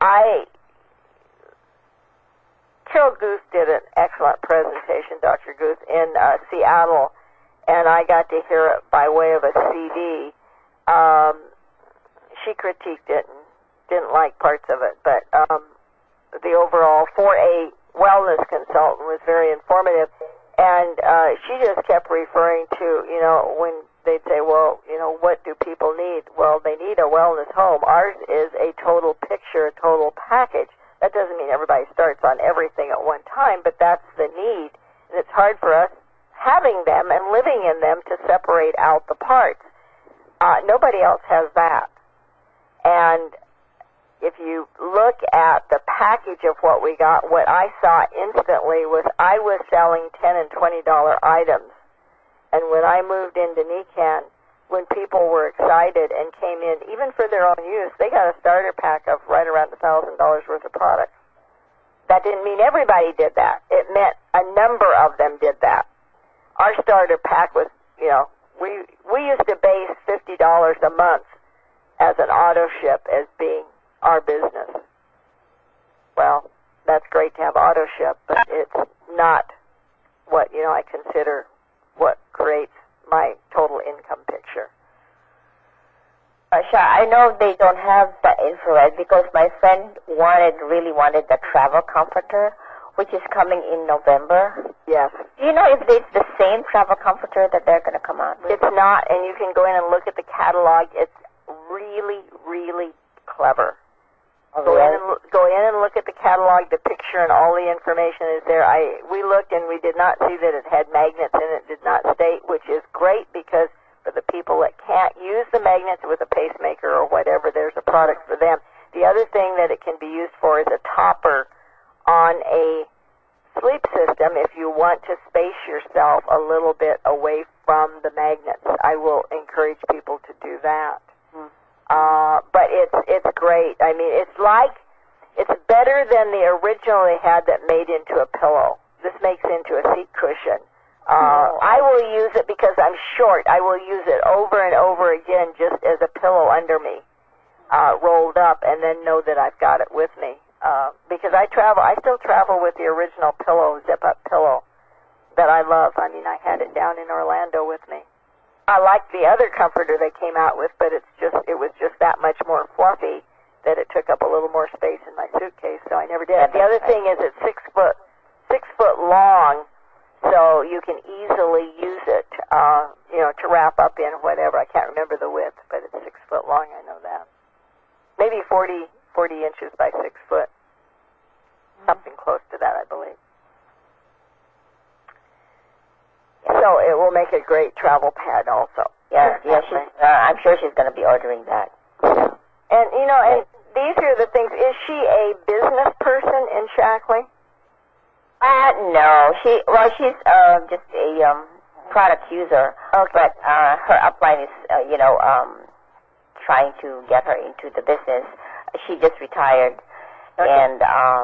Carol Guth did an excellent presentation, Dr. Guth, in Seattle, and I got to hear it by way of a CD. She critiqued it and didn't like parts of it, but the overall, for a wellness consultant, was very informative. And she just kept referring to, you know, when they'd say, well, you know, what do people need? Well, they need a wellness home. Ours is a total picture, a total package. That doesn't mean everybody starts on everything at one time, but that's the need. And it's hard for us having them and living in them to separate out the parts. Nobody else has that. And if you look at the package of what we got, what I saw instantly was I was selling $10 and $20 items. And when I moved into NECAN, when people were excited and came in, even for their own use, they got a starter pack of right around $1,000 worth of products. That didn't mean everybody did that. It meant a number of them did that. Our starter pack was, you know, we used to base $50 a month as an auto ship as being our business. Well, that's great to have auto ship, but it's not what, you know, I consider what creates my total income picture. Sure, I know they don't have the infrared because my friend really wanted the travel comforter, which is coming in November. Yes. Do you know if it's the same travel comforter that they're going to come out with? It's not, and you can go in and look at the catalog. It's really, really clever. Go in and look at the catalog, the picture, and all the information is there. We looked and we did not see that it had magnets in it. Did not state, which is great because for the people that can't use the magnets with a pacemaker or whatever, there's a product for them. The other thing that it can be used for is a topper on a sleep system if you want to space yourself a little bit away from the magnets. I will encourage people to do that. But it's great. I mean, it's better than the original they had that made into a pillow. This makes into a seat cushion. I will use it because I'm short. I will use it over and over again just as a pillow under me, rolled up, and then know that I've got it with me. Because I still travel with the original pillow, zip-up pillow that I love. I mean, I had it down in Orlando with me. I like the other comforter they came out with, but it was just that much more fluffy that it took up a little more space in my suitcase, so I never did. The other thing is it's 6 foot long, so you can easily use it, you know, to wrap up in whatever. I can't remember the width, but it's 6 foot long. I know that. Maybe 40 inches by 6 foot, something close to that, I believe. So it will make a great travel pad also. Yeah, I'm sure she's going to be ordering that. And, you know, and these are the things. Is she a business person in Shaklee? No. She's just a product user. Okay. But her upline is, trying to get her into the business. She just retired. Okay. And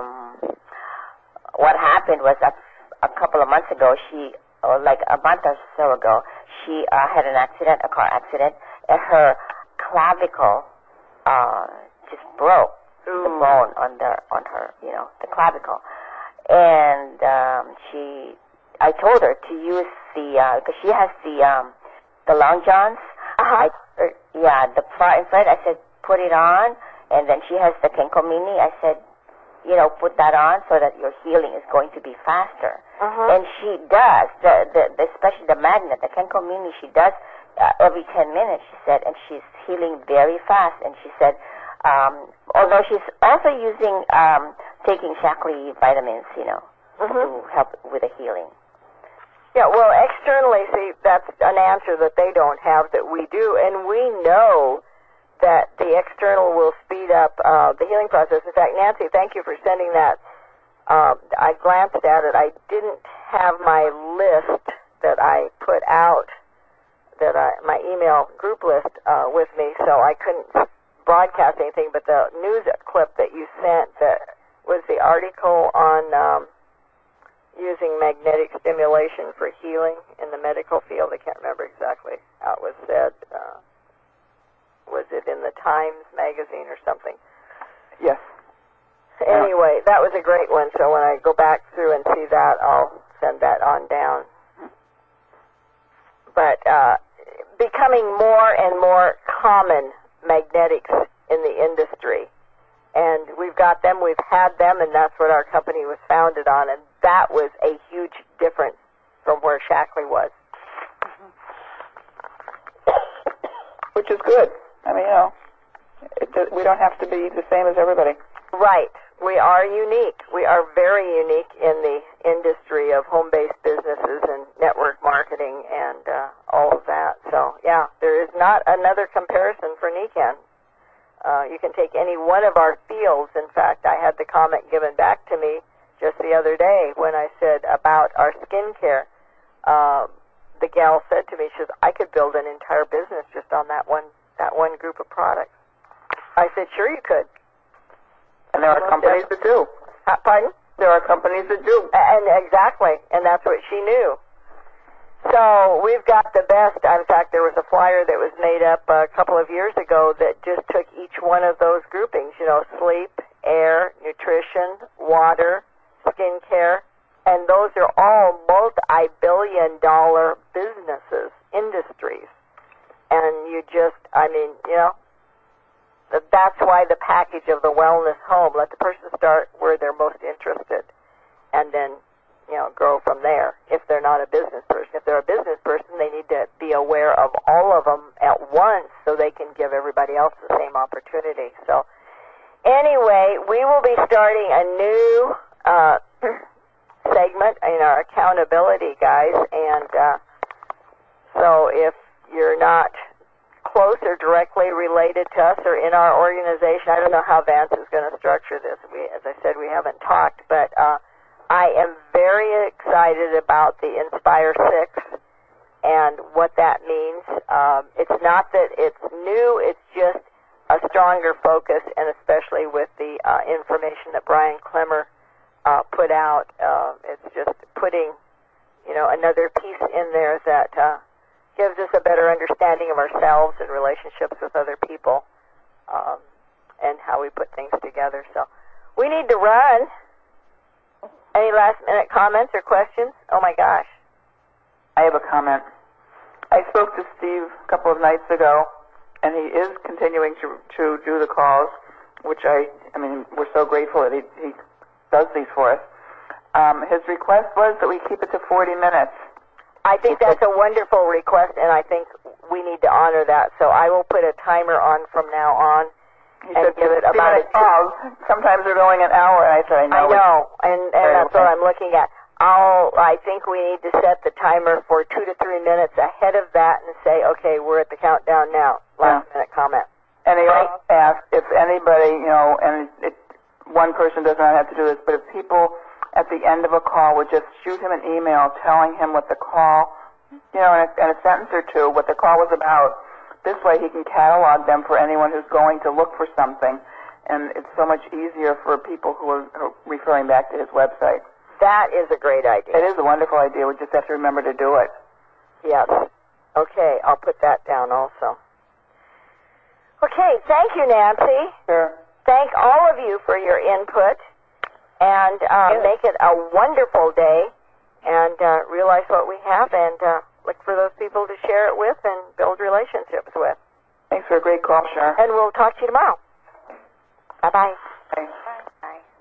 what happened was a couple of months ago, like a month or so ago, she had an accident, a car accident, and her clavicle just broke. Ooh. The bone on her, the clavicle. And I told her to use because she has the long johns. The far infrared. I said, put it on, and then she has the Kenko Mini. I said, put that on so that your healing is going to be faster. And she does. Especially the magnet, the Kenko Mini, she does every 10 minutes, she said, and she's healing very fast. And she said, although she's also using, taking Shaklee vitamins, to help with the healing. Yeah, well, externally, see, that's an answer that they don't have that we do, and we know that the external will speed up the healing process. In fact, Nancy, thank you for sending that. I glanced at it. I didn't have my list that I put out, my email group list with me, so I couldn't broadcast anything, but the news clip that you sent that was the article on using magnetic stimulation for healing in the medical field. I can't remember exactly how it was said. Was it in the Times magazine or something? Yes. Anyway, that was a great one, so when I go back through and see that, I'll send that on down. But becoming more and more common magnetics in the industry. And we've got them, we've had them, and that's what our company was founded on, and that was a huge difference from where Shaklee was. Which is good. I mean, we don't have to be the same as everybody. Right. We are unique. We are very unique in the industry of home-based businesses and network marketing and all of that. So, yeah, there is not another comparison for NECAN. You can take any one of our fields. In fact, I had the comment given back to me just the other day when I said about our skincare. The gal said to me, she says, I could build an entire business just on that one group of products. I said, sure you could. And there are companies that do. Pardon? There are companies that do. And exactly, and that's what she knew. So we've got the best. In fact, there was a flyer that was made up a couple of years ago that just took each one of those groupings, sleep, air, nutrition, water, skincare, and those are all multi-billion-dollar businesses, industries. And that's why the package of the wellness home, let the person start where they're most interested, and then grow from there if they're not a business person. If they're a business person, they need to be aware of all of them at once so they can give everybody else the same opportunity. So anyway, we will be starting a new segment in our accountability, guys, and so if you're not close or directly related to us or in our organization, I don't know how Vance is going to structure this. As I said, we haven't talked, but I am very excited about the Inspire 6 and what that means. It's not that it's new, it's just a stronger focus, and especially with the information that Brian Clemmer put out. It's just putting, another piece in there that gives us a better understanding of ourselves and relationships with other people, and how we put things together. So we need to run. Any last-minute comments or questions? Oh, my gosh. I have a comment. I spoke to Steve a couple of nights ago, and he is continuing to do the calls, which we're so grateful that he does these for us. His request was that we keep it to 40 minutes. I think that's a wonderful request, and I think we need to honor that. So I will put a timer on from now on. He said give it about a calls. Sometimes they're going an hour, and I said, I know, and that's what I'm looking at. I think we need to set the timer for 2 to 3 minutes ahead of that and say, okay, we're at the countdown now. Last minute comment. And he also asked if anybody, and one person does not have to do this, but if people at the end of a call would just shoot him an email telling him what the call, in a sentence or two, what the call was about. This way he can catalog them for anyone who's going to look for something. And it's so much easier for people who are referring back to his website. That is a great idea. It is a wonderful idea. We just have to remember to do it. Yes. Okay, I'll put that down also. Okay, thank you, Nancy. Sure. Thank all of you for your input, and make it a wonderful day, and realize what we have, and look for those people to share it with and build relationships with. Thanks for a great call, Char. And we'll talk to you tomorrow. Bye-bye. Thanks.